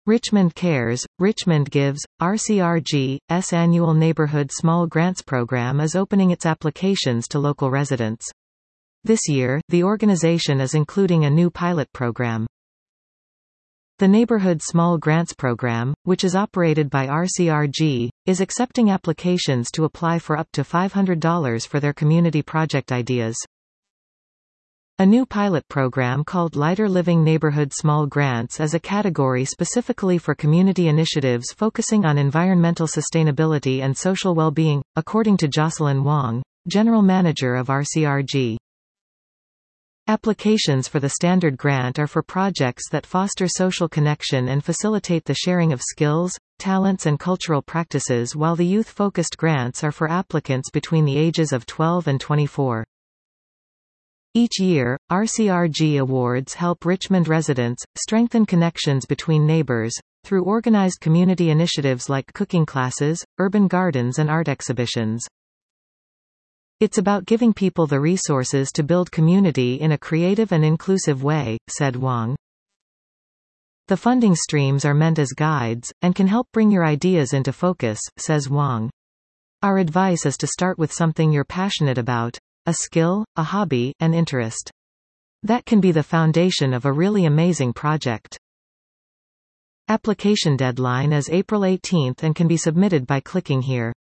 Richmond Cares, Richmond Gives, RCRG's annual Neighborhood Small Grants Program is opening its applications to local residents. This year, the organization is including a new pilot program. The Neighborhood Small Grants Program, which is operated by RCRG, is accepting applications to apply for up to $500 for their community project ideas. A new pilot program called Lighter Living Neighborhood Small Grants is a category specifically for community initiatives focusing on environmental sustainability and social well-being, according to Jocelyn Wong, General Manager of RCRG. Applications for the standard grant are for projects that foster social connection and facilitate the sharing of skills, talents and cultural practices, while the youth-focused grants are for applicants between the ages of 12 and 24. Each year, RCRG awards help Richmond residents strengthen connections between neighbors through organized community initiatives like cooking classes, urban gardens and art exhibitions. It's about giving people the resources to build community in a creative and inclusive way, said Wong. The funding streams are meant as guides, and can help bring your ideas into focus, says Wong. Our advice is to start with something you're passionate about, a skill, a hobby, an interest. That can be the foundation of a really amazing project. Application deadline is April 18 and can be submitted by clicking here.